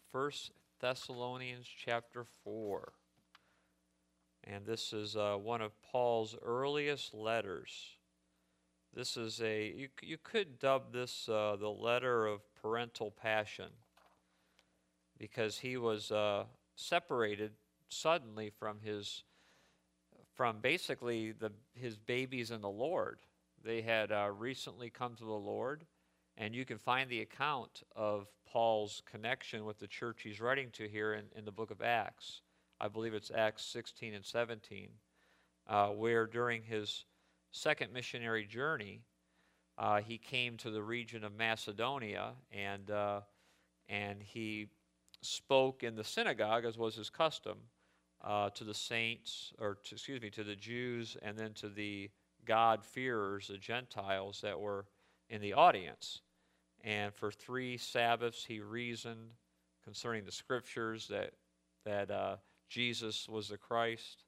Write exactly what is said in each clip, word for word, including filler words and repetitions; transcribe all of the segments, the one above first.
First Thessalonians chapter four. And this is uh, one of Paul's earliest letters. This is a, you, you could dub this uh, the letter of parental passion, because he was uh, separated suddenly from his, from basically the, his babies in the Lord. They had uh, recently come to the Lord, and you can find the account of Paul's connection with the church he's writing to here in, in the book of Acts. I believe it's Acts sixteen and seventeen, uh, where during his second missionary journey, uh, he came to the region of Macedonia, and uh, and he spoke in the synagogue, as was his custom, uh, to the saints, or to, excuse me, to the Jews, and then to the God-fearers, the Gentiles that were in the audience. And for three Sabbaths he reasoned concerning the Scriptures that that uh, Jesus was the Christ.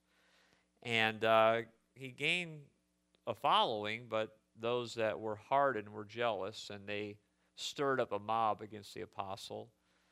And uh, he gained a following, but those that were hardened were jealous, and they stirred up a mob against the apostle.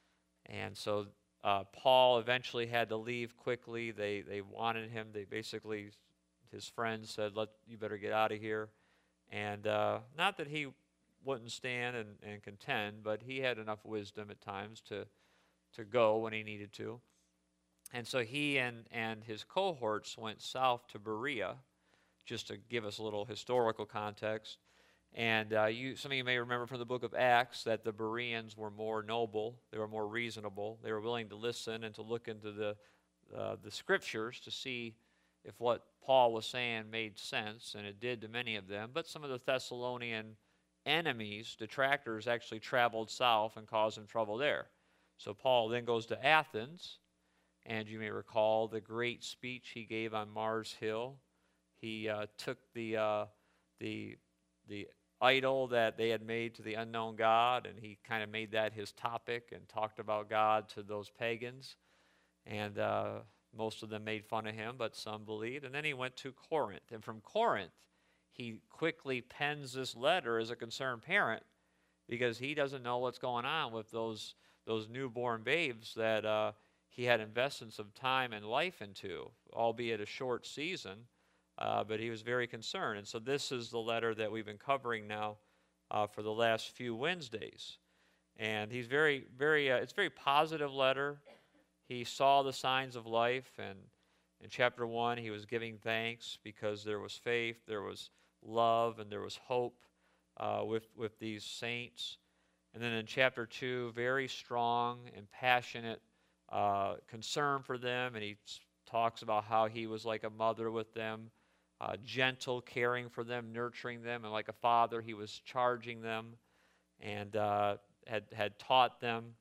And so uh, Paul eventually had to leave quickly. They they wanted him. They basically, his friends said, "Let you better get out of here." And uh, not that he wouldn't stand and, and contend, but he had enough wisdom at times to to go when he needed to. And so he and, and his cohorts went south to Berea, just to give us a little historical context. And uh, you, some of you may remember from the book of Acts that the Bereans were more noble, they were more reasonable, they were willing to listen and to look into the, uh, the Scriptures to see if what Paul was saying made sense, and it did to many of them. But some of the Thessalonian enemies, detractors, actually traveled south and caused them trouble there. So Paul then goes to Athens, and you may recall the great speech he gave on Mars Hill. He uh, took the, uh, the, the idol that they had made to the unknown God, and he kind of made that his topic and talked about God to those pagans. And uh, most of them made fun of him, but some believed. And then he went to Corinth. And from Corinth, he quickly pens this letter as a concerned parent, because he doesn't know what's going on with those, those newborn babes that uh, he had invested some time and life into, albeit a short season. Uh, but he was very concerned. And so this is the letter that we've been covering now uh, for the last few Wednesdays. And he's very, very, uh, it's a very positive letter. He saw the signs of life, and in chapter one he was giving thanks because there was faith, there was love, and there was hope uh, with, with these saints. And then in chapter two, very strong and passionate uh, concern for them, and he talks about how he was like a mother with them, Uh, gentle, caring for them, nurturing them, and like a father, he was charging them and uh, had, had taught them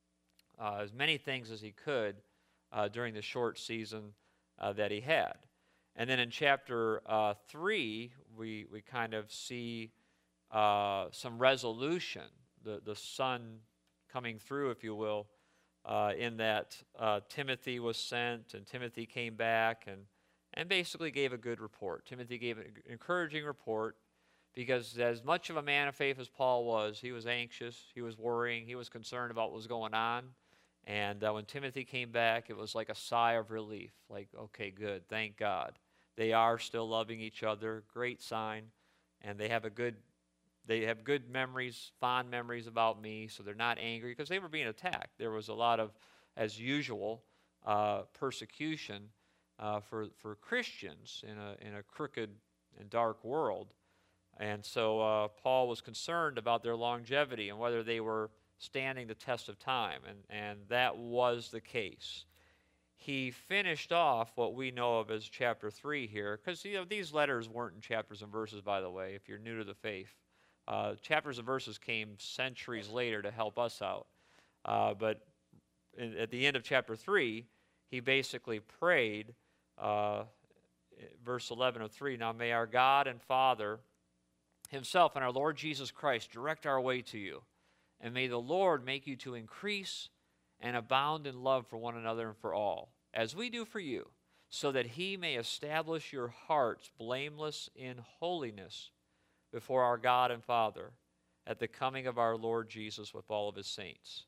uh, as many things as he could uh, during the short season uh, that he had. And then in chapter uh, three, we, we kind of see uh, some resolution, the, the sun coming through, if you will, uh, in that uh, Timothy was sent, and Timothy came back and and basically gave a good report. Timothy gave an encouraging report, because as much of a man of faith as Paul was, he was anxious, he was worrying, he was concerned about what was going on. And uh, when Timothy came back, it was like a sigh of relief, like, okay, good, thank God. They are still loving each other, great sign, and they have a good, they have good memories, fond memories about me, so they're not angry, because they were being attacked. There was a lot of, as usual, uh, persecution Uh, for, for Christians in a, in a crooked and dark world. And so uh, Paul was concerned about their longevity and whether they were standing the test of time, and, and that was the case. He finished off what we know of as chapter three here, because you know, these letters weren't in chapters and verses, by the way, if you're new to the faith. Uh, chapters and verses came centuries later to help us out. Uh, but in, at the end of chapter three, he basically prayed, Uh, verse eleven of three, now may our God and Father himself and our Lord Jesus Christ direct our way to you, and may the Lord make you to increase and abound in love for one another and for all, as we do for you, so that he may establish your hearts blameless in holiness before our God and Father at the coming of our Lord Jesus with all of his saints.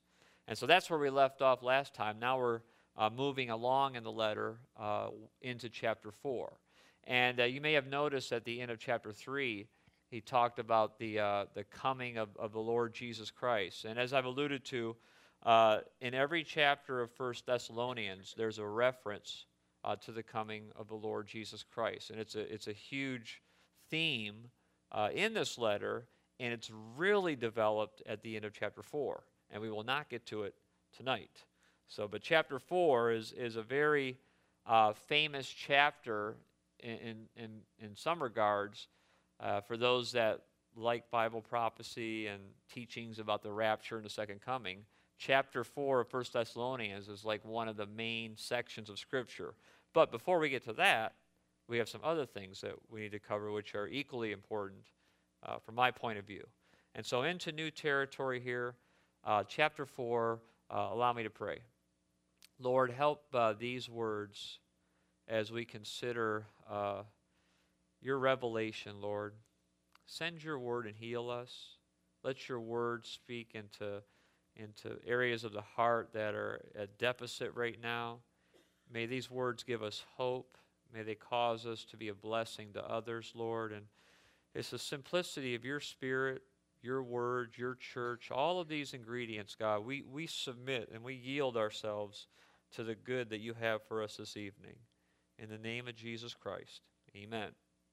And so that's where we left off last time. Now we're uh, moving along in the letter uh, into chapter four. And uh, you may have noticed at the end of chapter three, he talked about the, uh, the coming of, of the Lord Jesus Christ. And as I've alluded to, uh, in every chapter of First Thessalonians, there's a reference uh, to the coming of the Lord Jesus Christ. And it's a, it's a huge theme uh, in this letter, and it's really developed at the end of chapter four. And we will not get to it tonight. So, but chapter four is, is a very uh, famous chapter in, in, in some regards uh, for those that like Bible prophecy and teachings about the rapture and the second coming. Chapter four of First Thessalonians is like one of the main sections of Scripture. But before we get to that, we have some other things that we need to cover which are equally important uh, from my point of view. And so into new territory here, uh, chapter four, uh, allow me to pray. Lord, help uh, these words as we consider uh, your revelation, Lord. Send your word and heal us. Let your word speak into, into areas of the heart that are at deficit right now. May these words give us hope. May they cause us to be a blessing to others, Lord. And it's the simplicity of your Spirit, your word, your church, all of these ingredients, God, we, we submit and we yield ourselves to the good that you have for us this evening. In the name of Jesus Christ, amen.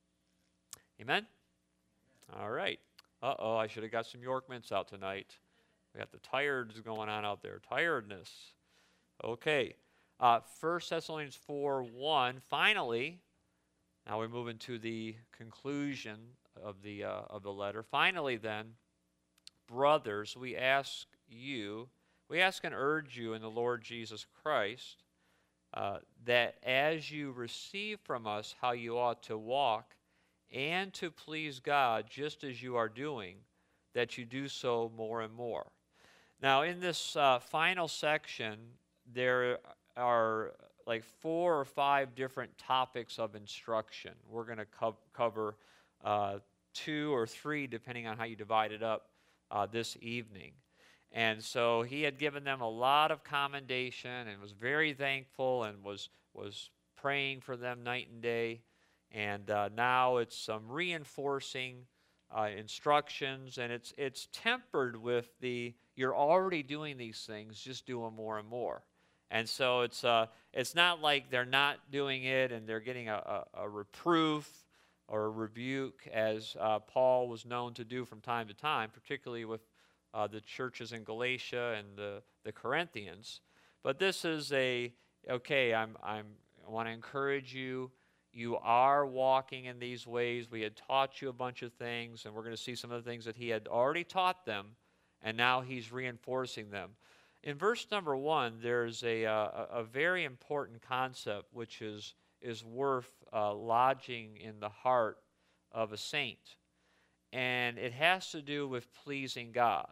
Amen? All right. Uh-oh, I should have got some York mints out tonight. We got the tiredness going on out there. Tiredness. Okay. Uh, First Thessalonians four one, finally, now we move into the conclusion of the, uh, of the letter. Finally then, brothers, we ask you, we ask and urge you in the Lord Jesus Christ, uh, that as you receive from us how you ought to walk and to please God just as you are doing, that you do so more and more. Now in this uh, final section, there are like four or five different topics of instruction. We're going to co- cover uh, two or three, depending on how you divide it up, uh, this evening. And so he had given them a lot of commendation and was very thankful and was, was praying for them night and day. And uh, now it's some reinforcing uh, instructions, and it's, it's tempered with the, you're already doing these things, just do them more and more. And so it's, uh, it's not like they're not doing it and they're getting a, a, a reproof or a rebuke, as uh, Paul was known to do from time to time, particularly with uh, the churches in Galatia and the, the Corinthians. But this is a, okay, I'm, I'm, I want to encourage you. You are walking in these ways. We had taught you a bunch of things, and we're going to see some of the things that he had already taught them, and now he's reinforcing them. In verse number one, there's a, uh, a very important concept which is, is worth uh, lodging in the heart of a saint. And it has to do with pleasing God.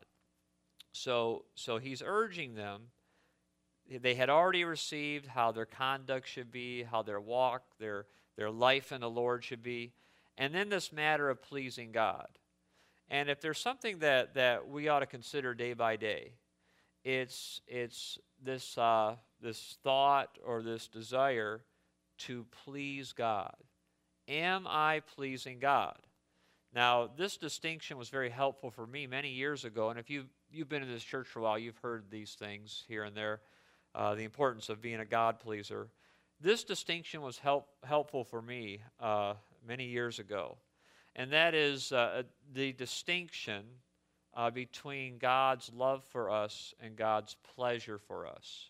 So, so he's urging them. They had already received how their conduct should be, how their walk, their, their life in the Lord should be. And then this matter of pleasing God. And if there's something that, that we ought to consider day by day, It's it's this uh, this thought or this desire to please God. Am I pleasing God? Now, this distinction was very helpful for me many years ago, and if you've, you've been in this church for a while, you've heard these things here and there, uh, the importance of being a God pleaser. This distinction was help, helpful for me uh, many years ago, and that is uh, the distinction Uh, between God's love for us and God's pleasure for us.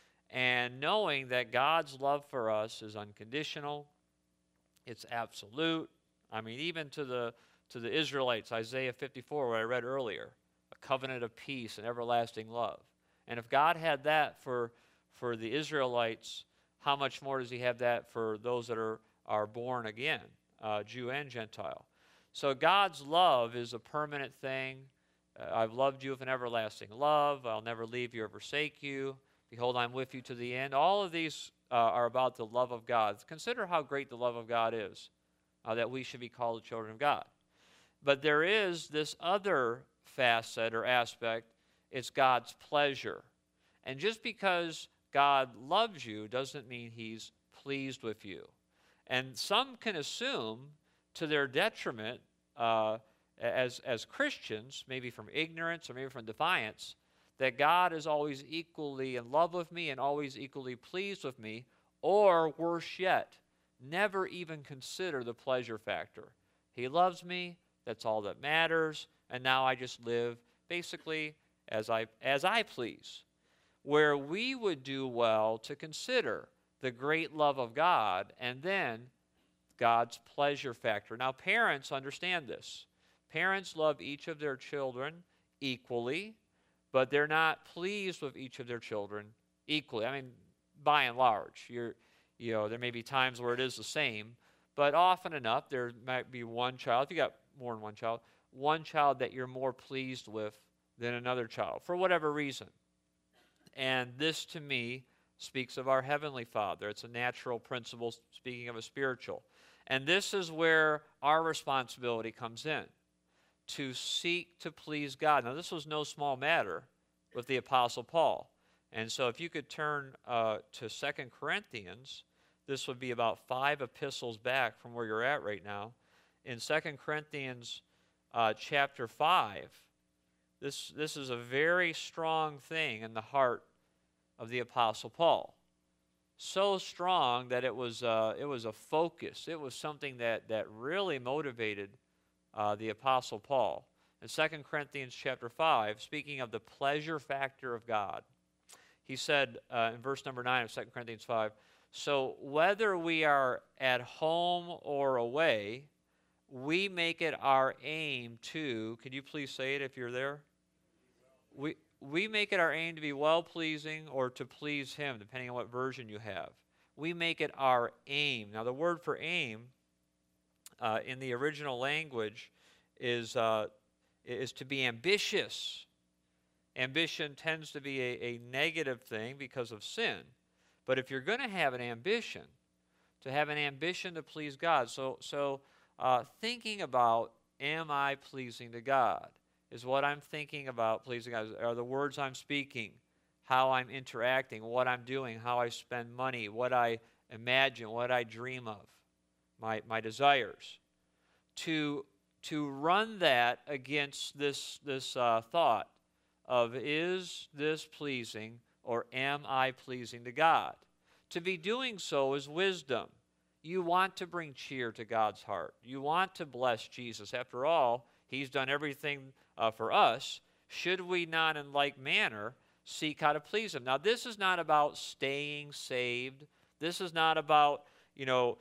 And knowing that God's love for us is unconditional, it's absolute. I mean, even to the to the Israelites, Isaiah fifty-four, what I read earlier, a covenant of peace and everlasting love. And if God had that for, for the Israelites, how much more does he have that for those that are, are born again, uh, Jew and Gentile? So God's love is a permanent thing. Uh, I've loved you with an everlasting love. I'll never leave you or forsake you. Behold, I'm with you to the end. All of these uh, are about the love of God. Consider how great the love of God is, uh, that we should be called the children of God. But there is this other facet or aspect. It's God's pleasure. And just because God loves you doesn't mean he's pleased with you. And some can assume to their detriment uh, as, as Christians, maybe from ignorance or maybe from defiance, that God is always equally in love with me and always equally pleased with me, or worse yet, never even consider the pleasure factor. He loves me, that's all that matters, and now I just live basically as I, as I please. Where we would do well to consider the great love of God and then God's pleasure factor. Now, parents understand this. Parents love each of their children equally, but they're not pleased with each of their children equally. I mean, by and large, you're, you know, there may be times where it is the same, but often enough, there might be one child, if you got more than one child, one child that you're more pleased with than another child, for whatever reason. And this, to me, speaks of our Heavenly Father. It's a natural principle, speaking of a spiritual. And this is where our responsibility comes in, to seek to please God. Now, this was no small matter with the Apostle Paul. And so if you could turn uh, to Second Corinthians, this would be about five epistles back from where you're at right now. In Second Corinthians uh, chapter five, this, this is a very strong thing in the heart of the Apostle Paul. So strong that it was, uh, it was a focus. It was something that, that really motivated uh, the Apostle Paul. In Second Corinthians chapter five, speaking of the pleasure factor of God, he said uh, in verse number nine of Second Corinthians five, so whether we are at home or away, we make it our aim to, could you please say it if you're there? We, we make it our aim to be well-pleasing or to please him, depending on what version you have. We make it our aim. Now, the word for aim uh, in the original language is, uh, is to be ambitious. Ambition tends to be a, a negative thing because of sin. But if you're going to have an ambition, to have an ambition to please God, so, so uh, thinking about, am I pleasing to God? Is what I'm thinking about pleasing God? Are the words I'm speaking, how I'm interacting, what I'm doing, how I spend money, what I imagine, what I dream of, my, my desires? To, to run that against this, this uh, thought of, is this pleasing or am I pleasing to God? To be doing so is wisdom. You want to bring cheer to God's heart. You want to bless Jesus. After all, he's done everything uh, for us. Should we not in like manner seek how to please him? Now, this is not about staying saved. This is not about, you know,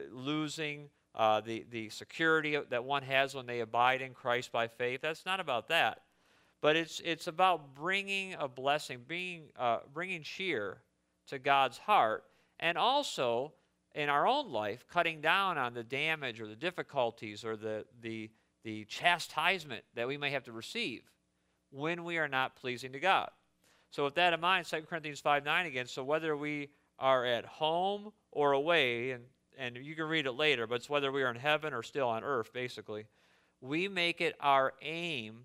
losing uh, the, the security that one has when they abide in Christ by faith. That's not about that. But it's, it's about bringing a blessing, being, uh, bringing cheer to God's heart, and also in our own life, cutting down on the damage or the difficulties or the, the, the chastisement that we may have to receive when we are not pleasing to God. So with that in mind, Second Corinthians five nine again, so whether we are at home or away, and, and you can read it later, but it's whether we are in heaven or still on earth, basically, we make it our aim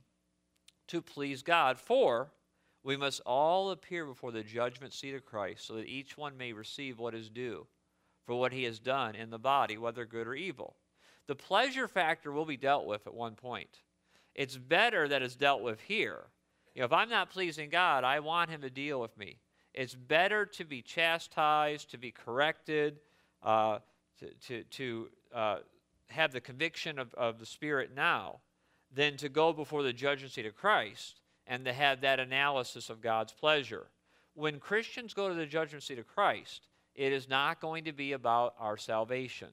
to please God, for we must all appear before the judgment seat of Christ, so that each one may receive what is due for what he has done in the body, whether good or evil. The pleasure factor will be dealt with at one point. It's better that it's dealt with here. You know, if I'm not pleasing God, I want him to deal with me. It's better to be chastised, to be corrected, uh, to, to, to uh, have the conviction of, of the Spirit now, than to go before the judgment seat of Christ and to have that analysis of God's pleasure. When Christians go to the judgment seat of Christ, it is not going to be about our salvation.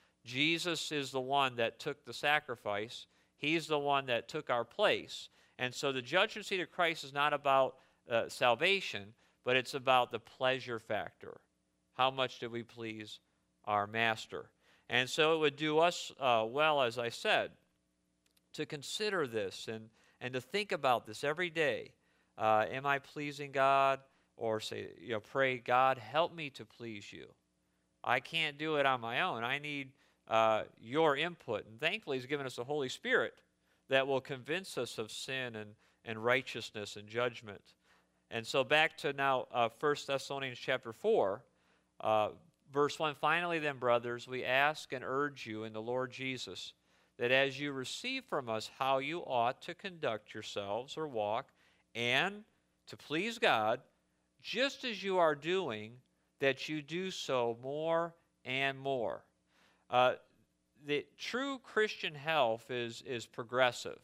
Jesus is the one that took the sacrifice. He's the one that took our place. And so the judgment seat of Christ is not about uh, salvation, but it's about the pleasure factor. How much do we please our Master? And so it would do us uh, well, as I said, to consider this and, and to think about this every day. Uh, am I pleasing God? Or say, you know, pray, God, help me to please you. I can't do it on my own. I need uh, your input. And thankfully, he's given us the Holy Spirit that will convince us of sin and, and righteousness and judgment. And so back to now uh, First Thessalonians chapter four, uh, verse one, finally then, brothers, we ask and urge you in the Lord Jesus, that as you receive from us how you ought to conduct yourselves or walk, and to please God, just as you are doing, that you do so more and more. Uh, the true Christian health is, is progressive.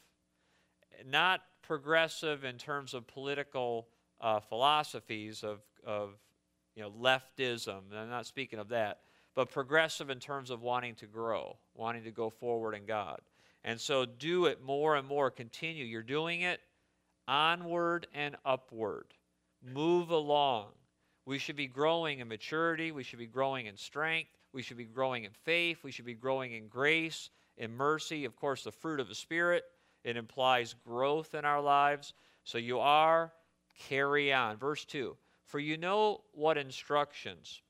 Not progressive in terms of political uh, philosophies of, of you know, leftism. I'm not speaking of that. But progressive in terms of wanting to grow, wanting to go forward in God. And so do it more and more. Continue. You're doing it onward and upward. Move along. We should be growing in maturity. We should be growing in strength. We should be growing in faith. We should be growing in grace, in mercy. Of course, the fruit of the Spirit. It implies growth in our lives. So you are, carry on. Verse two, for you know what instructions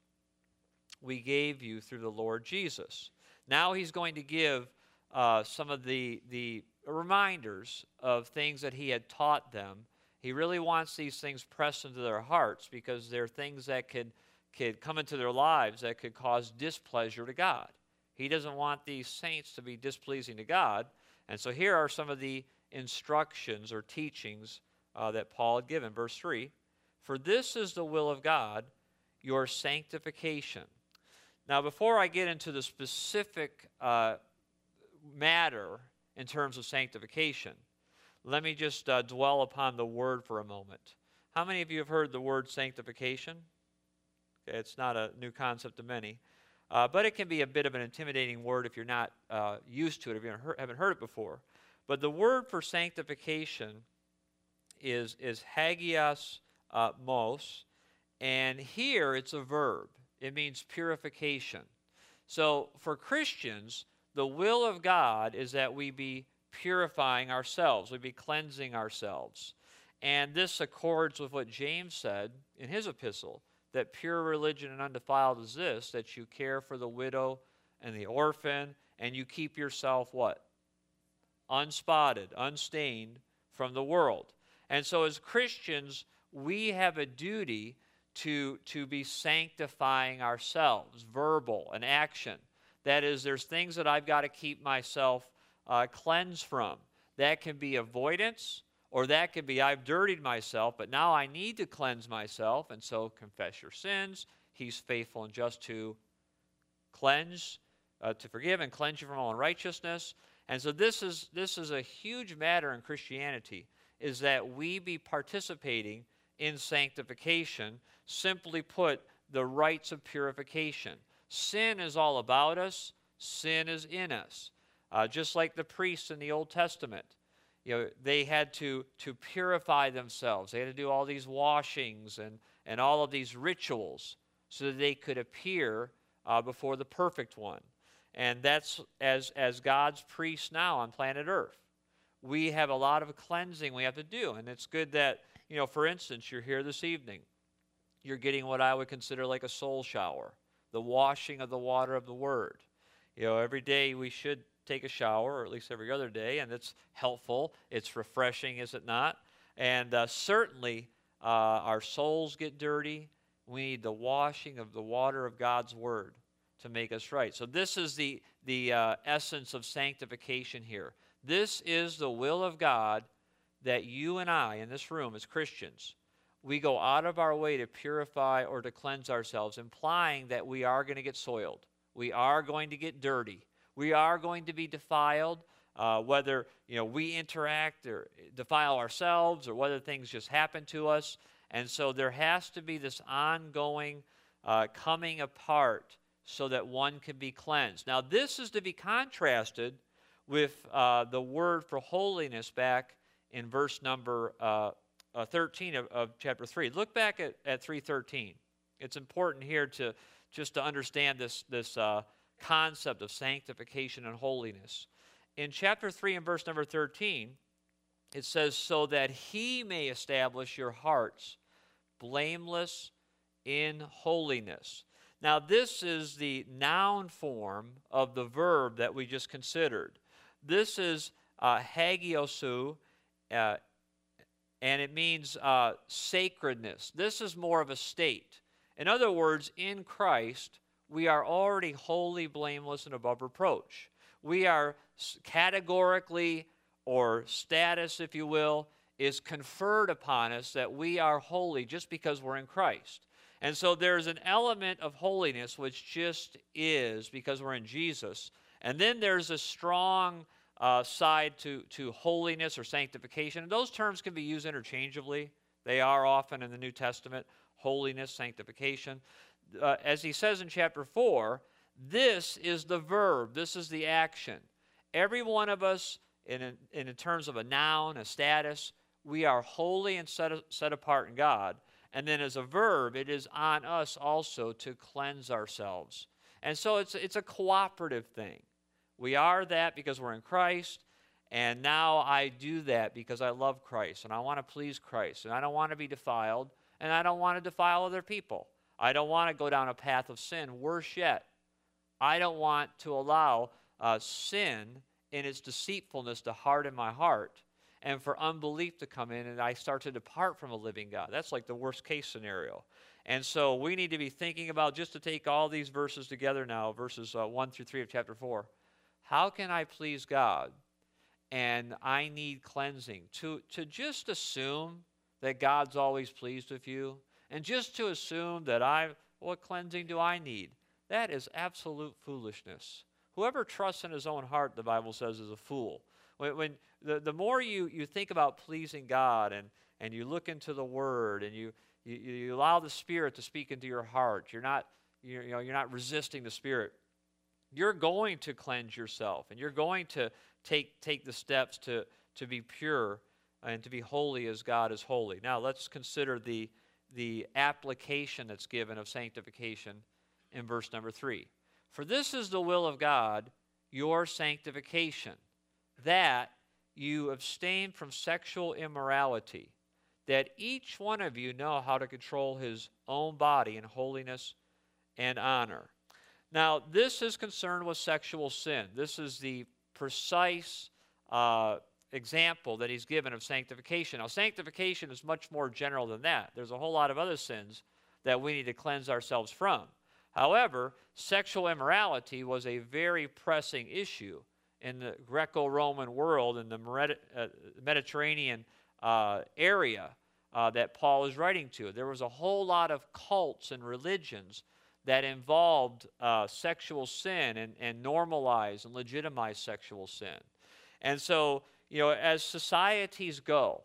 we gave you through the Lord Jesus. Now he's going to give uh, some of the, the reminders of things that he had taught them. He really wants these things pressed into their hearts because they're things that could, could come into their lives that could cause displeasure to God. He doesn't want these saints to be displeasing to God. And so here are some of the instructions or teachings uh, that Paul had given. Verse three, for this is the will of God, your sanctification. Now, before I get into the specific uh, matter in terms of sanctification, let me just uh, dwell upon the word for a moment. How many of you have heard the word sanctification? Okay, it's not a new concept to many. Uh, but it can be a bit of an intimidating word if you're not uh, used to it, if you haven't heard it before. But the word for sanctification is, is hagios uh, mos, and here it's a verb. It means purification. So for Christians, the will of God is that we be purifying ourselves, we be cleansing ourselves. And this accords with what James said in his epistle, that pure religion and undefiled is this, that you care for the widow and the orphan, and you keep yourself what? Unspotted, unstained from the world. And so as Christians, we have a duty to, to be sanctifying ourselves, verbal and action. That is, there's things that I've got to keep myself uh, cleansed from. That can be avoidance, or that could be, I've dirtied myself, but now I need to cleanse myself, and so confess your sins. He's faithful and just to cleanse, uh, to forgive and cleanse you from all unrighteousness. And so this is, this is a huge matter in Christianity, is that we be participating in sanctification, simply put, the rites of purification. Sin is all about us. Sin is in us. Uh, just like the priests in the Old Testament. You know, they had to, to purify themselves. They had to do all these washings and, and all of these rituals so that they could appear uh, before the perfect one. And that's as, as God's priests now on planet Earth. We have a lot of cleansing we have to do. And it's good that, you know, for instance, you're here this evening. You're getting what I would consider like a soul shower, the washing of the water of the Word. You know, every day we should take a shower, or at least every other day, and it's helpful. It's refreshing, is it not? And uh, certainly uh, our souls get dirty. We need the washing of the water of God's Word to make us right. So this is the, the uh, essence of sanctification here. This is the will of God, that you and I in this room as Christians, we go out of our way to purify or to cleanse ourselves, implying that we are going to get soiled. We are going to get dirty. We are going to be defiled, uh, whether you know we interact or defile ourselves, or whether things just happen to us. And so there has to be this ongoing uh, coming apart so that one can be cleansed. Now this is to be contrasted with uh, the word for holiness back in verse number uh, uh, thirteen of, of chapter three. Look back at, at three thirteen. It's important here to just to understand this, this uh, concept of sanctification and holiness. In chapter three and verse number thirteen, it says, so that he may establish your hearts blameless in holiness. Now this is the noun form of the verb that we just considered. This is uh, hagiosu, uh, and it means uh, sacredness. This is more of a state. In other words, in Christ, we are already holy, blameless, and above reproach. We are categorically, or status, if you will, is conferred upon us that we are holy just because we're in Christ. And so there's an element of holiness which just is because we're in Jesus. And then there's a strong uh, side to, to holiness or sanctification. And those terms can be used interchangeably. They are often in the New Testament, holiness, sanctification. Uh, as he says in chapter four, this is the verb, this is the action. Every one of us, in, in, in terms of a noun, a status, we are holy and set, set apart in God. And then as a verb, it is on us also to cleanse ourselves. And so it's, it's a cooperative thing. We are that because we're in Christ, and now I do that because I love Christ, and I want to please Christ, and I don't want to be defiled, and I don't want to defile other people. I don't want to go down a path of sin. Worse yet, I don't want to allow uh, sin in its deceitfulness to harden my heart, and for unbelief to come in and I start to depart from a living God. That's like the worst case scenario. And so we need to be thinking about, just to take all these verses together now, verses uh, one through three of chapter four. How can I please God? And I need cleansing. To, to just assume that God's always pleased with you, and just to assume that I, what cleansing do I need? That is absolute foolishness. Whoever trusts in his own heart, the Bible says, is a fool. When, when the, the more you, you think about pleasing God, and, and you look into the Word, and you, you, you allow the Spirit to speak into your heart, you're not, you're, you know, you're not resisting the Spirit, you're going to cleanse yourself, and you're going to take, take the steps to, to be pure and to be holy as God is holy. Now let's consider the, the application that's given of sanctification in verse number three. For this is the will of God, your sanctification, that you abstain from sexual immorality, that each one of you know how to control his own body in holiness and honor. Now, this is concerned with sexual sin. This is the precise uh, example that he's given of sanctification. Now, sanctification is much more general than that. There's a whole lot of other sins that we need to cleanse ourselves from. However, sexual immorality was a very pressing issue in the Greco-Roman world, in the Mediterranean uh, area uh, that Paul is writing to. There was a whole lot of cults and religions that involved uh, sexual sin and, and normalized and legitimized sexual sin. And so, you know, as societies go,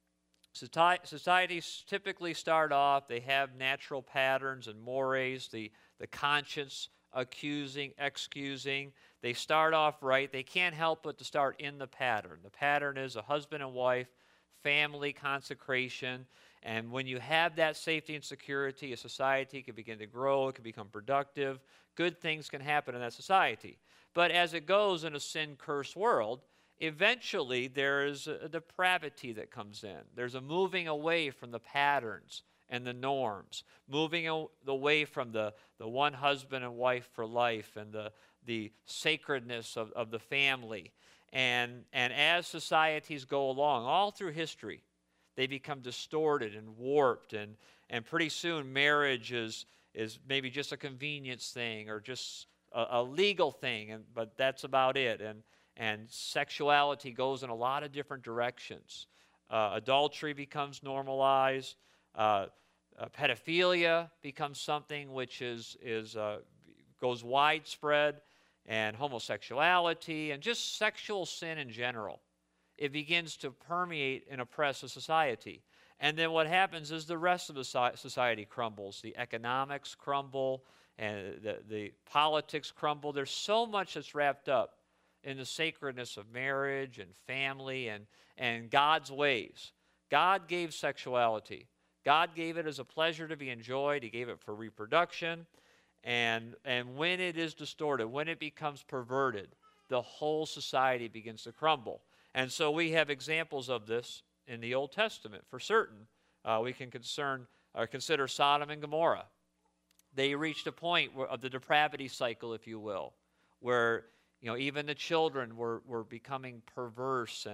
societies typically start off, they have natural patterns and mores, the, the conscience accusing, excusing. They start off right. They can't help but to start in the pattern. The pattern is a husband and wife, family consecration. And when you have that safety and security, a society can begin to grow, it can become productive. Good things can happen in that society. But as it goes in a sin-cursed world, eventually there is a depravity that comes in. There's a moving away from the patterns and the norms, moving away from the, the one husband and wife for life and the, the sacredness of, of the family. And, and as societies go along, all through history, they become distorted and warped, and, and pretty soon marriage is, is maybe just a convenience thing or just a, a legal thing, and, but that's about it. And, and sexuality goes in a lot of different directions. Uh, adultery becomes normalized. Uh, uh, pedophilia becomes something which is, is, uh, goes widespread, and homosexuality, and just sexual sin in general. It begins to permeate and oppress a society. And then what happens is the rest of the society crumbles. The economics crumble, and the, the politics crumble. There's so much that's wrapped up in the sacredness of marriage and family and, and God's ways. God gave sexuality. God gave it as a pleasure to be enjoyed. He gave it for reproduction. And, and when it is distorted, when it becomes perverted, the whole society begins to crumble. And so we have examples of this in the Old Testament. For certain, uh, we can concern, or consider Sodom and Gomorrah. They reached a point where, of the depravity cycle, if you will, where you know even the children were, were becoming perverse and,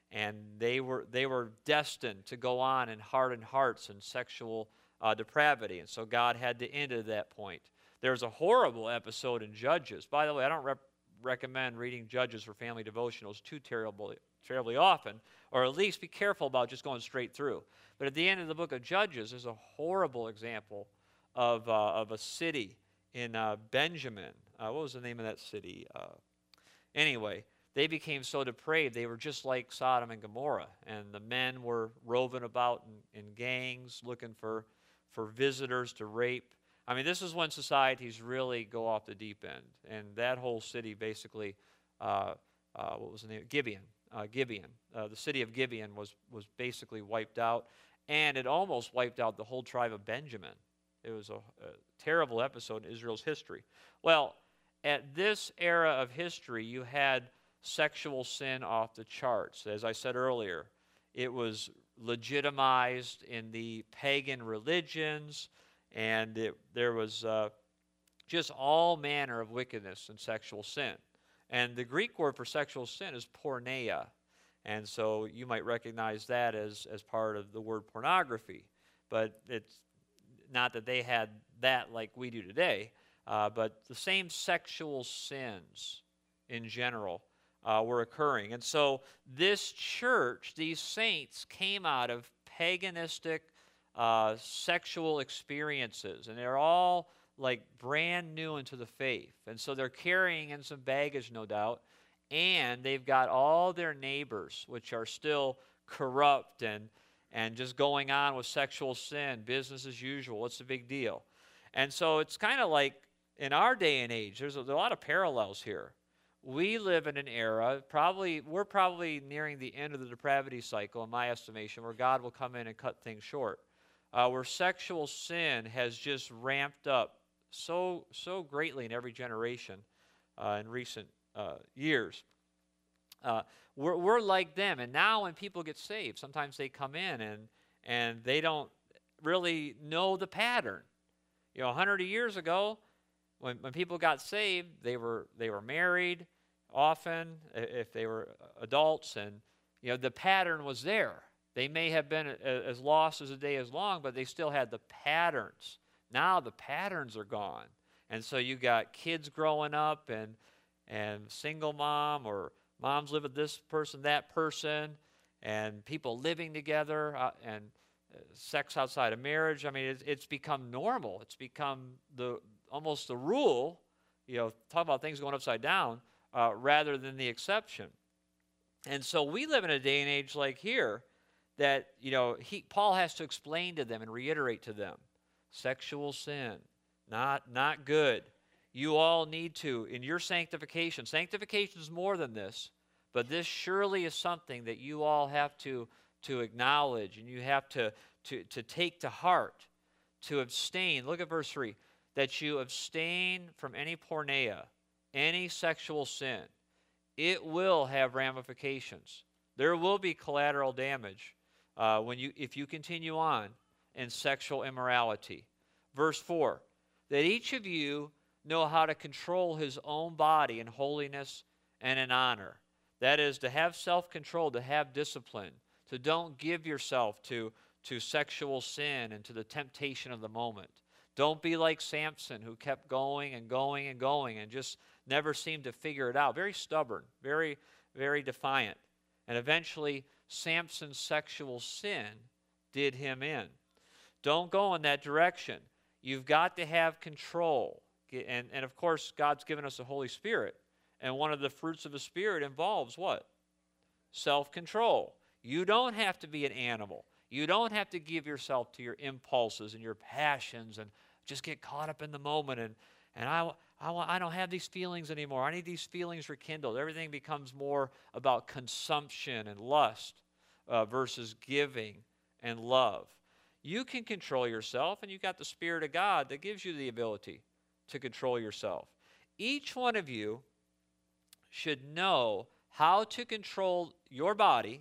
and they were they were destined to go on in hardened hearts and sexual uh, depravity, and so God had to end at that point. There's a horrible episode in Judges. By the way, I don't rep- recommend reading Judges for family devotionals too terribly, terribly often, or at least be careful about just going straight through. But at the end of the book of Judges, there's a horrible example of, uh, of a city in uh, Benjamin. Uh, what was the name of that city? Uh, anyway, they became so depraved, they were just like Sodom and Gomorrah. And the men were roving about in, in gangs looking for, for visitors to rape. I mean, this is when societies really go off the deep end. And that whole city basically, uh, uh, what was the name? Gibeon. Uh, Gibeon. Uh, the city of Gibeon was, was basically wiped out. And it almost wiped out the whole tribe of Benjamin. It was a, a terrible episode in Israel's history. Well, at this era of history, you had sexual sin off the charts. As I said earlier, it was legitimized in the pagan religions, and it, there was uh, just all manner of wickedness and sexual sin. And the Greek word for sexual sin is porneia. And so you might recognize that as, as part of the word pornography. But it's not that they had that like we do today, uh, but the same sexual sins in general uh, were occurring. And so this church, these saints, came out of paganistic uh, sexual experiences, and they're all like brand new into the faith. And so they're carrying in some baggage, no doubt, and they've got all their neighbors, which are still corrupt and, and just going on with sexual sin, business as usual. What's the big deal? And so it's kind of like in our day and age, there's a, there's a lot of parallels here. We live in an era, probably we're probably nearing the end of the depravity cycle, in my estimation, where God will come in and cut things short, uh, where sexual sin has just ramped up so so greatly in every generation uh, in recent uh, years. Uh, we're, we're like them, and now when people get saved, sometimes they come in and and they don't really know the pattern. You know, a hundred years ago, when when people got saved, they were they were married often, if they were adults, and you know the pattern was there. They may have been as lost as a day is long, but they still had the patterns. Now the patterns are gone, and so you got kids growing up, and and single mom, or moms live with this person, that person, and people living together, uh, and uh, sex outside of marriage. I mean, it's, it's become normal. It's become the almost the rule. You know, talk about things going upside down uh, rather than the exception. And so we live in a day and age like here that you know he Paul has to explain to them and reiterate to them. Sexual sin, not, not good. You all need to, in your sanctification, sanctification is more than this, but this surely is something that you all have to, to acknowledge, and you have to, to, to take to heart, to abstain. Look at verse three. That you abstain from any porneia, any sexual sin. It will have ramifications. There will be collateral damage uh, when you, if you continue on in sexual immorality. Verse four, that each of you know how to control his own body in holiness and in honor. That is, to have self-control, to have discipline, to don't give yourself to, to sexual sin and to the temptation of the moment. Don't be like Samson, who kept going and going and going and just never seemed to figure it out. Very stubborn, very, very defiant. And eventually, Samson's sexual sin did him in. Don't go in that direction. You've got to have control. And, and of course, God's given us the Holy Spirit. And one of the fruits of the Spirit involves what? Self-control. You don't have to be an animal. You don't have to give yourself to your impulses and your passions and just get caught up in the moment. And, and I, I, I don't have these feelings anymore. I need these feelings rekindled. Everything becomes more about consumption and lust uh, versus giving and love. You can control yourself, and you've got the Spirit of God that gives you the ability to control yourself. Each one of you should know how to control your body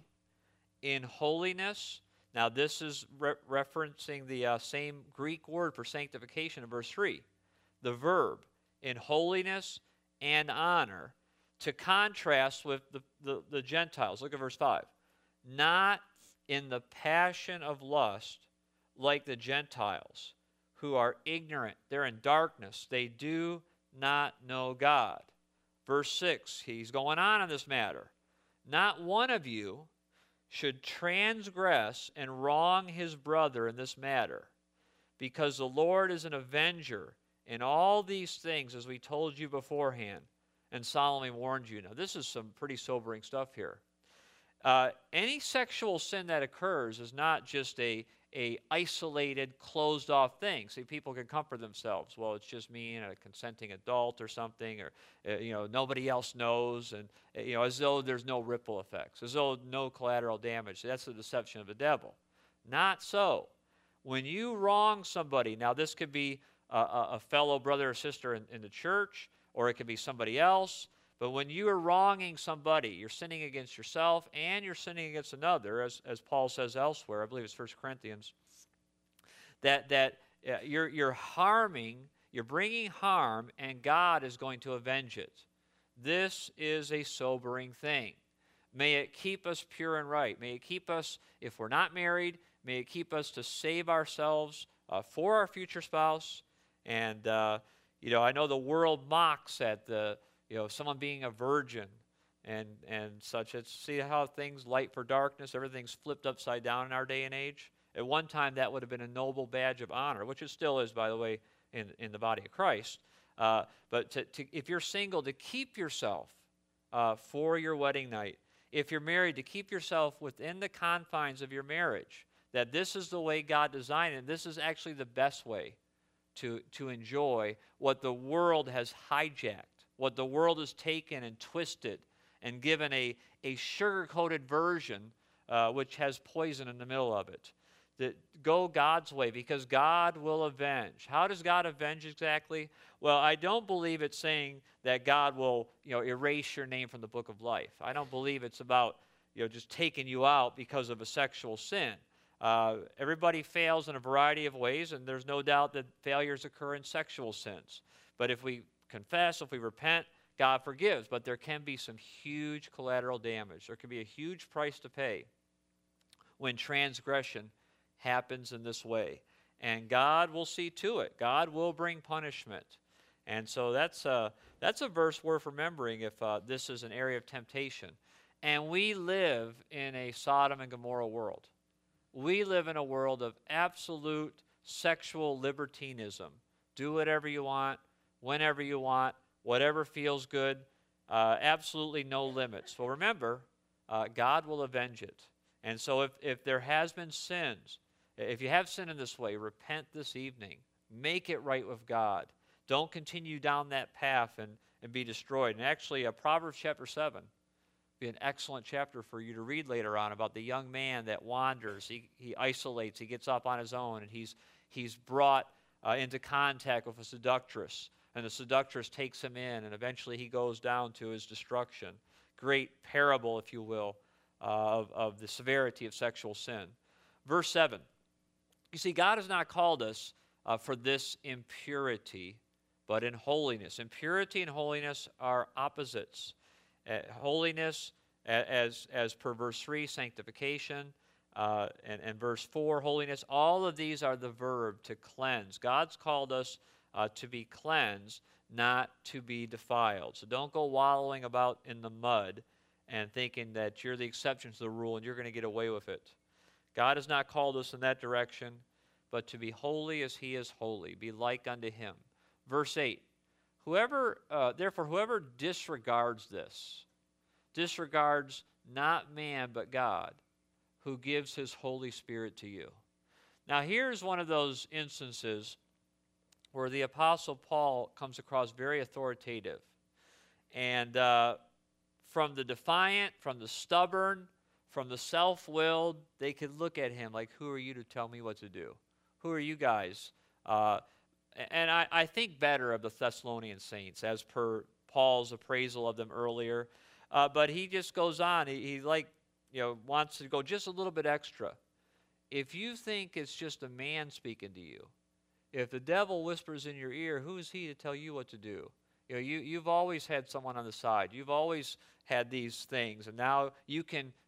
in holiness. Now, this is re- referencing the uh, same Greek word for sanctification in verse three. The verb, in holiness and honor, to contrast with the, the, the Gentiles. Look at verse five. not in the passion of lust like the Gentiles, who are ignorant. They're in darkness. They do not know God. Verse six, he's going on in this matter. Not one of you should transgress and wrong his brother in this matter, because the Lord is an avenger in all these things, as we told you beforehand and solemnly warned you. Now, this is some pretty sobering stuff here. Uh, any sexual sin that occurs is not just a, a isolated, closed-off thing. See, people can comfort themselves. Well, it's just me and a consenting adult or something, or uh, you know, nobody else knows, and uh, you know, as though there's no ripple effects, as though no collateral damage. That's the deception of the devil. Not so. When you wrong somebody, now this could be a, a, a fellow brother or sister in, in the church, or it could be somebody else. But when you are wronging somebody, you're sinning against yourself and you're sinning against another, as, as Paul says elsewhere. I believe it's First Corinthians. That, that uh, you're, you're harming, you're bringing harm, and God is going to avenge it. This is a sobering thing. May it keep us pure and right. May it keep us, if we're not married, may it keep us to save ourselves uh, for our future spouse. And, uh, you know, I know the world mocks at the, you know, someone being a virgin and, and such. It's, see how things light for darkness, everything's flipped upside down in our day and age? At one time, that would have been a noble badge of honor, which it still is, by the way, in, in the body of Christ. Uh, but to, to, if you're single, to keep yourself uh, for your wedding night. If you're married, to keep yourself within the confines of your marriage. That this is the way God designed it. This is actually the best way to, to enjoy what the world has hijacked, what the world has taken and twisted and given a, a sugar-coated version uh, which has poison in the middle of it. That go God's way, because God will avenge. How does God avenge exactly? Well, I don't believe it's saying that God will, you know, erase your name from the book of life. I don't believe it's about, you know, just taking you out because of a sexual sin. Uh, everybody fails in a variety of ways, and there's no doubt that failures occur in sexual sins. But if we confess, if we repent, God forgives. But there can be some huge collateral damage. There can be a huge price to pay when transgression happens in this way. And God will see to it. God will bring punishment. And so that's a, that's a verse worth remembering if uh, this is an area of temptation. And we live in a Sodom and Gomorrah world. We live in a world of absolute sexual libertinism. Do whatever you want, whenever you want, whatever feels good, uh, absolutely no limits. Well, remember, uh, God will avenge it. And so if, if there has been sins, if you have sin in this way, repent this evening. Make it right with God. Don't continue down that path and, and be destroyed. And actually, uh, Proverbs chapter seven would be an excellent chapter for you to read later on about the young man that wanders. He, he isolates. He gets up on his own, and he's, he's brought uh, into contact with a seductress. And the seductress takes him in, and eventually he goes down to his destruction. Great parable, if you will, uh, of, of the severity of sexual sin. Verse seven. You see, God has not called us uh, for this impurity, but in holiness. Impurity and holiness are opposites. Uh, holiness, as, as per verse three, sanctification, uh, and, and verse four, holiness. All of these are the verb to cleanse. God's called us uh, to be cleansed, not to be defiled. So don't go wallowing about in the mud and thinking that you're the exception to the rule and you're going to get away with it. God has not called us in that direction, but to be holy as he is holy, be like unto him. Verse eight, whoever, uh, therefore whoever disregards this, disregards not man but God, who gives his Holy Spirit to you. Now here's one of those instances where the Apostle Paul comes across very authoritative. And uh, from the defiant, from the stubborn, from the self-willed, they could look at him like, who are you to tell me what to do? Who are you guys? Uh, and I, I think better of the Thessalonian saints, as per Paul's appraisal of them earlier. Uh, but he just goes on. He, he like, you know, wants to go just a little bit extra. If you think it's just a man speaking to you, if the devil whispers in your ear, who is he to tell you what to do? You know, you, you've always had someone on the side. You've always had these things, and now you can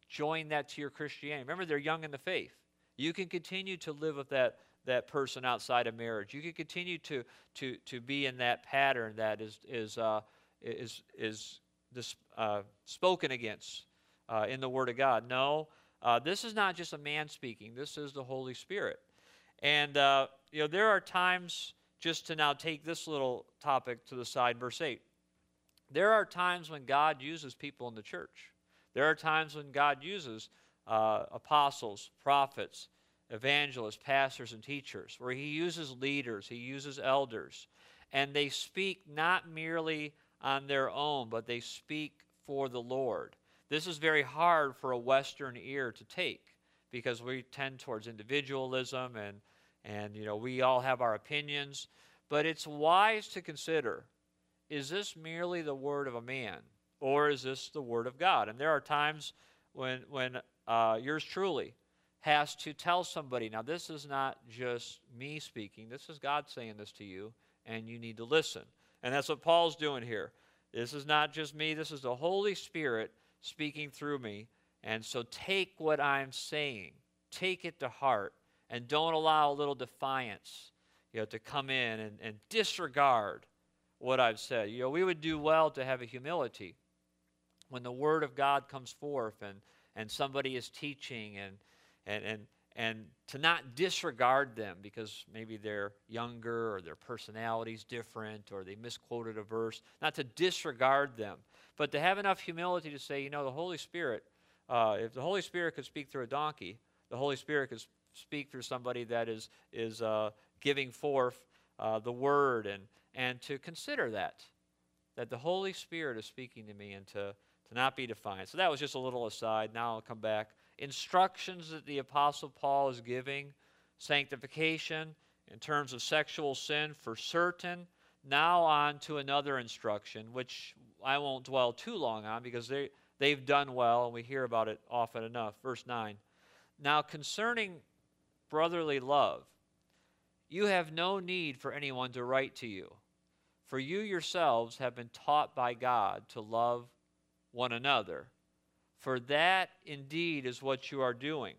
join that to your Christianity. Remember, they're young in the faith. You can continue to live with that, that person outside of marriage. You can continue to, to, to be in that pattern that is, is, uh, is, is this, uh, spoken against uh, in the Word of God. No, uh, this is not just a man speaking. This is the Holy Spirit. And, uh, you know, there are times, just to now take this little topic to the side, verse eight. There are times when God uses people in the church. There are times when God uses uh, apostles, prophets, evangelists, pastors, and teachers, where he uses leaders, he uses elders, and they speak not merely on their own, but they speak for the Lord. This is very hard for a Western ear to take, because we tend towards individualism, and, and you know, we all have our opinions. But it's wise to consider, is this merely the word of a man, or is this the word of God? And there are times when, when uh, yours truly has to tell somebody, now this is not just me speaking, this is God saying this to you, and you need to listen. And that's what Paul's doing here. This is not just me, this is the Holy Spirit speaking through me. And so take what I'm saying, take it to heart, and don't allow a little defiance, you know, to come in and, and disregard what I've said. You know, we would do well to have a humility when the Word of God comes forth and, and somebody is teaching, and, and, and, and to not disregard them because maybe they're younger or their personality's different or they misquoted a verse. Not to disregard them, but to have enough humility to say, you know, the Holy Spirit, uh, if the Holy Spirit could speak through a donkey, the Holy Spirit could speak through somebody that is, is uh, giving forth uh, the Word, and, and to consider that, that the Holy Spirit is speaking to me, and to, to not be defiant. So that was just a little aside. Now I'll come back. Instructions that the Apostle Paul is giving, sanctification in terms of sexual sin for certain. Now on to another instruction, which I won't dwell too long on because they, they've done well, and we hear about it often enough. Verse nine. Now concerning brotherly love, you have no need for anyone to write to you, for you yourselves have been taught by God to love one another. For that indeed is what you are doing.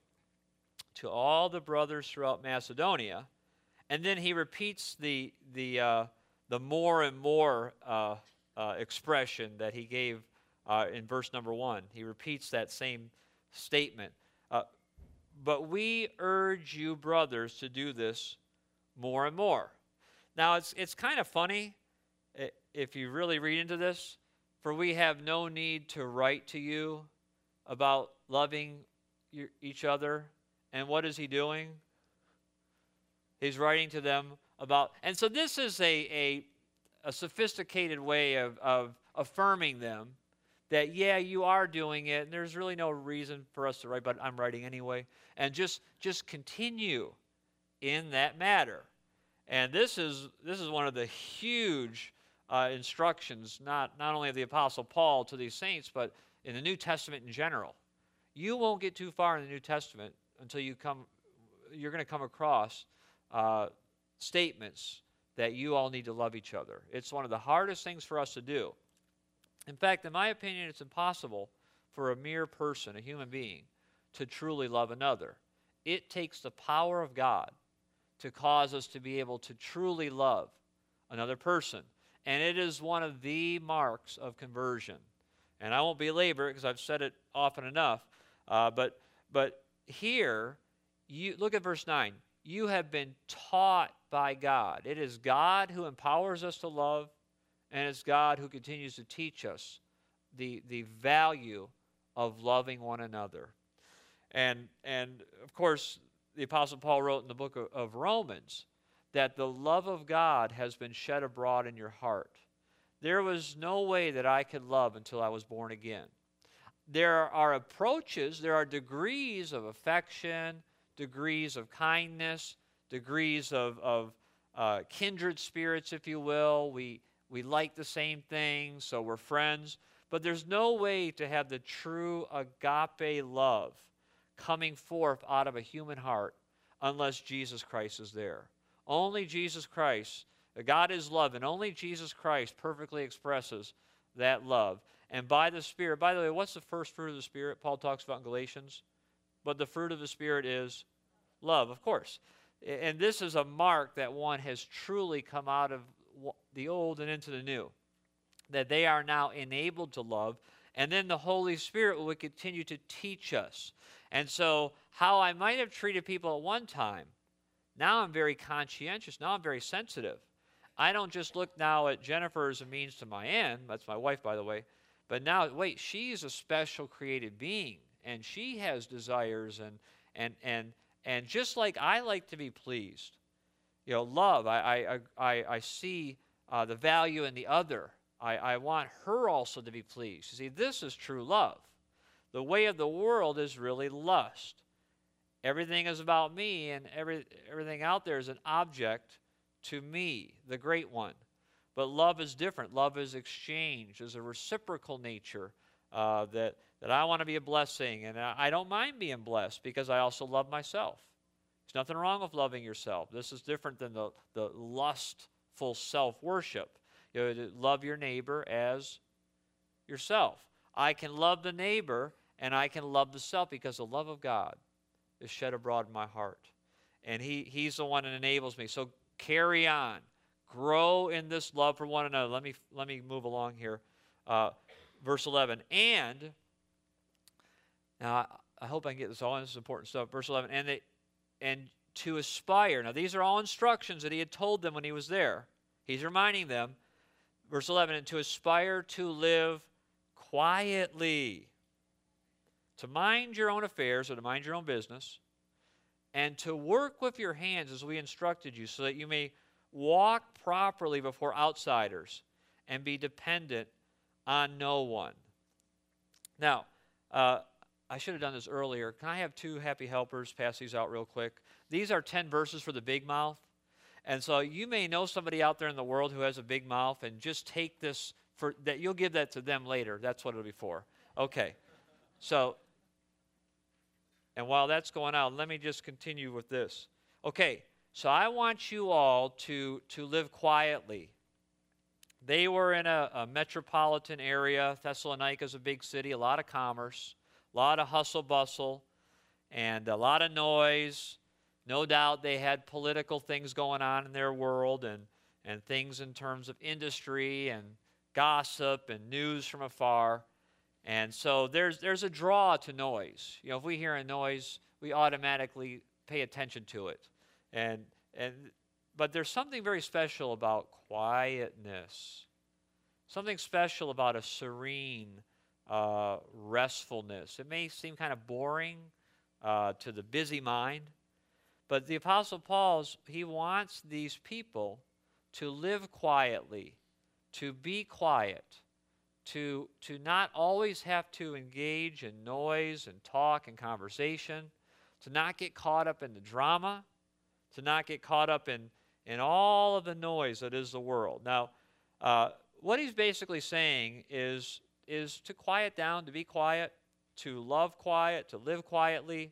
To all the brothers throughout Macedonia. And then he repeats the, the, uh, the more and more uh, uh, expression that he gave uh, in verse number one. He repeats that same statement. Uh, but we urge you, brothers, to do this more and more. Now, it's, it's kind of funny if you really read into this. For we have no need to write to you about loving your, each other. And what is he doing? He's writing to them about, and so this is a, a, a sophisticated way of, of affirming them that, yeah, you are doing it, and there's really no reason for us to write, but I'm writing anyway. And just, just continue in that matter. And this is, this is one of the huge uh, instructions, not, not only of the Apostle Paul to these saints, but in the New Testament in general. You won't get too far in the New Testament until you come, you're going to come across uh, statements that you all need to love each other. It's one of the hardest things for us to do. In fact, in my opinion, it's impossible for a mere person, a human being, to truly love another. It takes the power of God to cause us to be able to truly love another person. And it is one of the marks of conversion. And I won't belabor it because I've said it often enough. Uh, but, but here, you look at verse nine. You have been taught by God. It is God who empowers us to love, and it's God who continues to teach us the, the value of loving one another. And, and of course, the Apostle Paul wrote in the book of, of Romans that the love of God has been shed abroad in your heart. There was no way that I could love until I was born again. There are approaches, there are degrees of affection, degrees of kindness, degrees of, of uh, kindred spirits, if you will. We, we like the same things, so we're friends. But there's no way to have the true agape love coming forth out of a human heart unless Jesus Christ is there. Only Jesus Christ, God is love, and only Jesus Christ perfectly expresses that love. And by the Spirit, by the way, what's the first fruit of the Spirit Paul talks about in Galatians? But the fruit of the Spirit is love, of course. And this is a mark that one has truly come out of the old and into the new, that they are now enabled to love. And then the Holy Spirit will continue to teach us. And so how I might have treated people at one time, now I'm very conscientious. Now I'm very sensitive. I don't just look now at Jennifer as a means to my end. That's my wife, by the way. But now, wait, she's a special created being, and she has desires, and and and and just like I like to be pleased, you know, love. I I I, I see uh, the value in the other. I, I want her also to be pleased. You see, this is true love. The way of the world is really lust. Everything is about me, and every everything out there is an object to me, the great one. But love is different. Love is exchange. There's a reciprocal nature uh, that, that I want to be a blessing. And I, I don't mind being blessed because I also love myself. There's nothing wrong with loving yourself. This is different than the, the lustful self-worship. You know, to love your neighbor as yourself. I can love the neighbor and I can love the self because the love of God is shed abroad in my heart. And he, he's the one that enables me. So carry on. Grow in this love for one another. Let me let me move along here. Uh, verse eleven. And now I, I hope I can get this all in. This is important stuff. Verse eleven. And they and to aspire. Now these are all instructions that he had told them when he was there. He's reminding them. Verse eleven. And to aspire to live quietly, to mind your own affairs or to mind your own business, and to work with your hands as we instructed you, so that you may walk properly before outsiders and be dependent on no one. Now, uh, I should have done this earlier. Can I have two happy helpers pass these out real quick? These are ten verses for the big mouth. And so you may know somebody out there in the world who has a big mouth, and just take this, for that you'll give that to them later. That's what it'll be for. Okay. So, and while that's going out, let me just continue with this. Okay. So I want you all to, to live quietly. They were in a, a metropolitan area. Thessalonica is a big city, a lot of commerce, a lot of hustle bustle, and a lot of noise. No doubt they had political things going on in their world, and, and things in terms of industry and gossip and news from afar. And so there's, there's a draw to noise. You know, if we hear a noise, we automatically pay attention to it. And and but there's something very special about quietness. Something special about a serene uh, restfulness. It may seem kind of boring uh, to the busy mind, but the Apostle Paul's, he wants these people to live quietly, to be quiet, to to not always have to engage in noise and talk and conversation, to not get caught up in the drama, to not get caught up in, in all of the noise that is the world. Now, uh, what he's basically saying is, is to quiet down, to be quiet, to love quiet, to live quietly,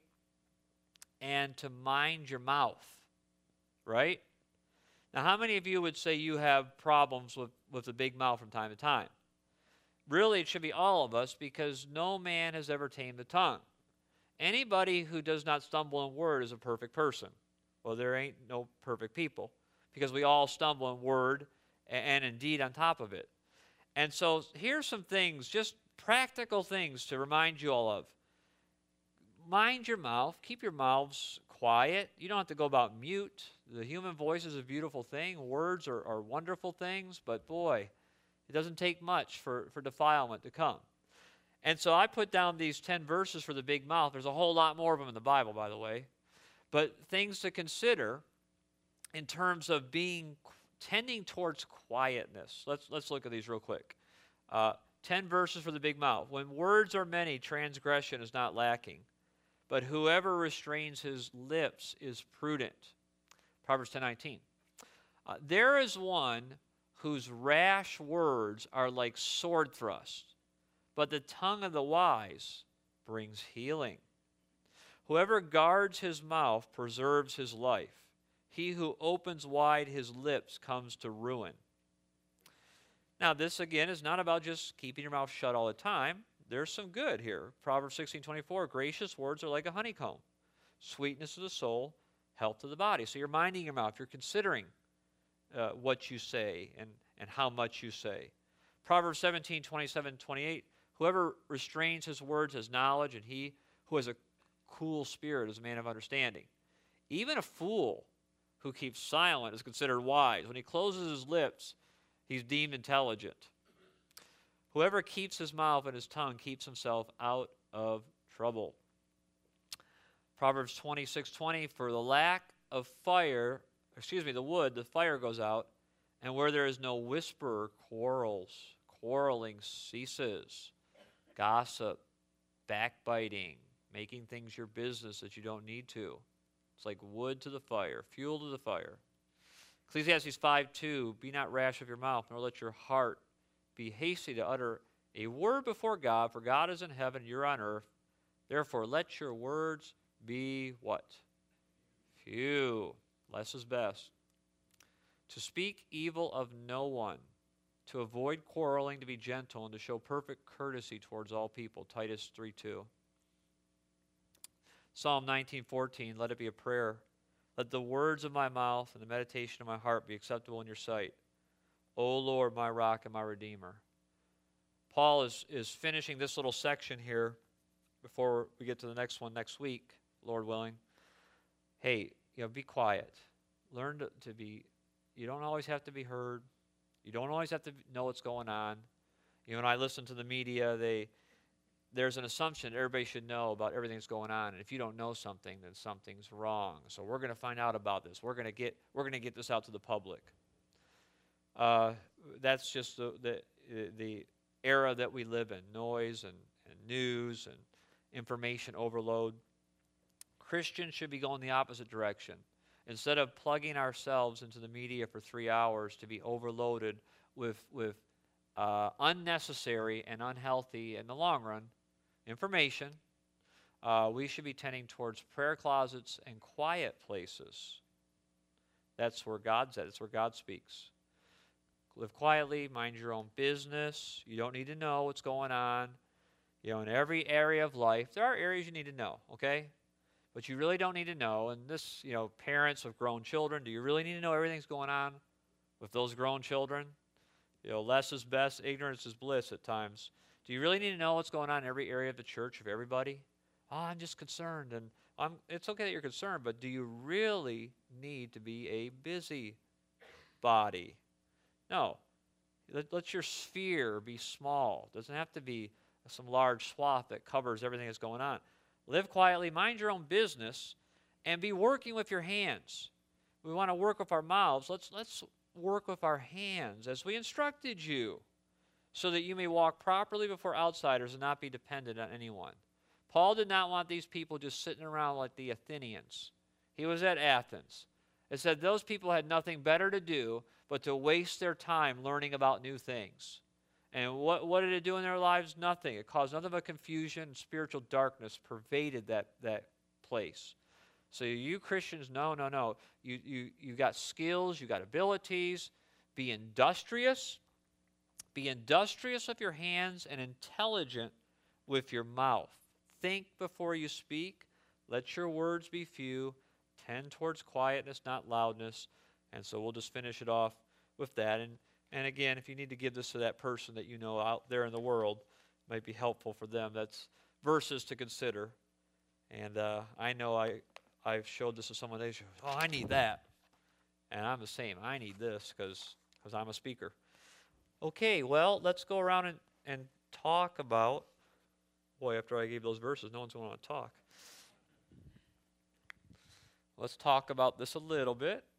and to mind your mouth, right? Now, how many of you would say you have problems with, with a big mouth from time to time? Really, it should be all of us, because no man has ever tamed the tongue. Anybody who does not stumble in word is a perfect person. Well, there ain't no perfect people, because we all stumble in word and, and in deed on top of it. And so here's some things, just practical things to remind you all of. Mind your mouth. Keep your mouths quiet. You don't have to go about mute. The human voice is a beautiful thing. Words are, are wonderful things, but boy, it doesn't take much for, for defilement to come. And so I put down these ten verses for the big mouth. There's a whole lot more of them in the Bible, by the way. But things to consider in terms of being, tending towards quietness. Let's, let's look at these real quick. Uh, ten verses for the big mouth. When words are many, transgression is not lacking. But whoever restrains his lips is prudent. Proverbs ten nineteen. Uh, there is one whose rash words are like sword thrusts, but the tongue of the wise brings healing. Whoever guards his mouth preserves his life. He who opens wide his lips comes to ruin. Now, this again is not about just keeping your mouth shut all the time. There's some good here. Proverbs sixteen twenty-four, gracious words are like a honeycomb, sweetness to the soul, health to the body. So you're minding your mouth. You're considering uh, what you say and, and how much you say. Proverbs seventeen twenty-seven twenty-eight, whoever restrains his words has knowledge, and he who has a cool spirit is a man of understanding. Even a fool who keeps silent is considered wise. When he closes his lips, he's deemed intelligent. Whoever keeps his mouth and his tongue keeps himself out of trouble. Proverbs twenty-six twenty, for the lack of fire, excuse me, the wood, the fire goes out, and where there is no whisperer, quarrels, quarreling ceases. Gossip, backbiting, making things your business that you don't need to. It's like wood to the fire, fuel to the fire. Ecclesiastes five two, be not rash of your mouth, nor let your heart be hasty to utter a word before God, for God is in heaven, you're on earth. Therefore, let your words be what? Few. Less is best. To speak evil of no one, to avoid quarreling, to be gentle, and to show perfect courtesy towards all people. Titus three two. Psalm nineteen fourteen, let it be a prayer. Let the words of my mouth and the meditation of my heart be acceptable in your sight. O Lord, my rock and my redeemer. Paul is, is finishing this little section here before we get to the next one next week, Lord willing. Hey, you know, be quiet. Learn to, to be, you don't always have to be heard. You don't always have to know what's going on. You know, when I listen to the media, they there's an assumption that everybody should know about everything that's going on. And if you don't know something, then something's wrong. So we're going to find out about this. We're going to get we're going to get this out to the public. Uh, that's just the, the the era that we live in, noise and, and news and information overload. Christians should be going the opposite direction. Instead of plugging ourselves into the media for three hours to be overloaded with, with uh, unnecessary and unhealthy, in the long run, information, uh, we should be tending towards prayer closets and quiet places. That's where God's at. That's where God speaks. Live quietly, mind your own business. You don't need to know what's going on. You know, in every area of life, there are areas you need to know, okay? But you really don't need to know. And this, you know, parents of grown children, do you really need to know everything's going on with those grown children? You know, less is best, ignorance is bliss at times. Do you really need to know what's going on in every area of the church, of everybody? Oh, I'm just concerned. And I'm, it's okay that you're concerned, but do you really need to be a busy body? No. Let, let your sphere be small. It doesn't have to be some large swath that covers everything that's going on. Live quietly, mind your own business, and be working with your hands. We want to work with our mouths. Let's, let's work with our hands as we instructed you, so that you may walk properly before outsiders and not be dependent on anyone. Paul did not want these people just sitting around like the Athenians. He was at Athens. It said those people had nothing better to do but to waste their time learning about new things. And what, what did it do in their lives? Nothing. It caused nothing but confusion and spiritual darkness pervaded that, that place. So you Christians, no, no, no. You, you, you got skills, you got abilities. Be industrious. Be industrious with your hands and intelligent with your mouth. Think before you speak. Let your words be few. Tend towards quietness, not loudness. And so we'll just finish it off with that. And, and again, if you need to give this to that person that you know out there in the world, it might be helpful for them. That's verses to consider. And uh, I know I, I've showed this to someone. They say, oh, I need that. And I'm the same. I need this because because I'm a speaker. Okay, well, let's go around and, and talk about, boy, after I gave those verses, no one's going to want to talk. Let's talk about this a little bit.